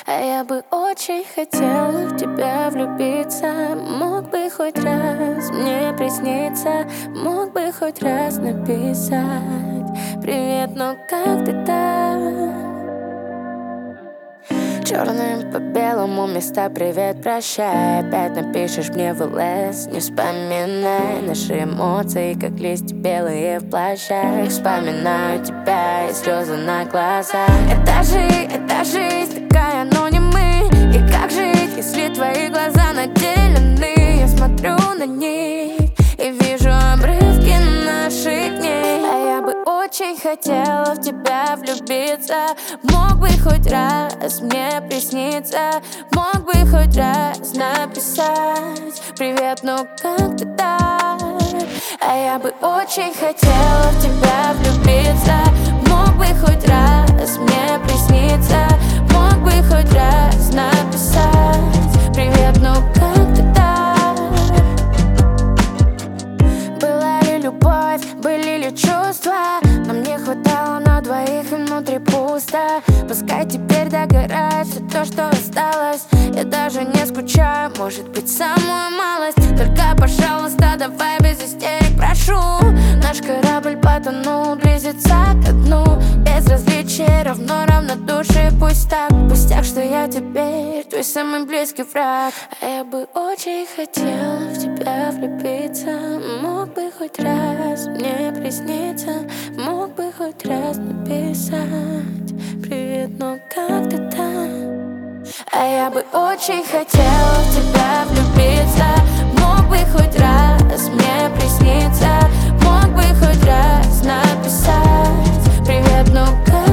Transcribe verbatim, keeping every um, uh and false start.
А я бы очень хотела в тебя влюбиться. Мог бы хоть раз мне присниться, мог бы хоть раз написать: привет, ну как ты там? Черным по белому места привет, прощай. Опять напишешь мне в ЛС: не вспоминай наши эмоции, как листья белые в плащах. Вспоминаю тебя и слезы на глазах. Это жизнь, это жизнь такая, но не мы. И как жить, если твои глаза наделены? Я смотрю на них и вижу обрывки наших дней. А я бы очень хотела в тебя влюбиться. Мог бы хоть раз мне присниться, мог бы хоть раз написать: привет, ну как ты там? А я бы очень хотела в тебя влюбиться. Мог бы хоть раз мне присниться, мог бы хоть раз написать: привет, ну как ты там? Была ли любовь, были ли чувства? Нам не хватало на двоих и внутри пусто. Пускай теперь догорает все то, что осталось. Я даже не скучаю, может быть, самую малость. Только, пожалуйста, давай без истерик, прошу. Наш корабль потонул, близится ко дну. Безразличие равно равнодушие, пусть так. Пусть так, что я теперь твой самый близкий враг. А я бы очень хотела в тебя влюбиться. Мог бы хоть раз мне присниться, мог бы хоть раз написать: привет, ну как ты там? А я бы очень хотела в тебя влюбиться. Мог бы хоть раз мне присниться, мог бы хоть раз написать: привет, ну как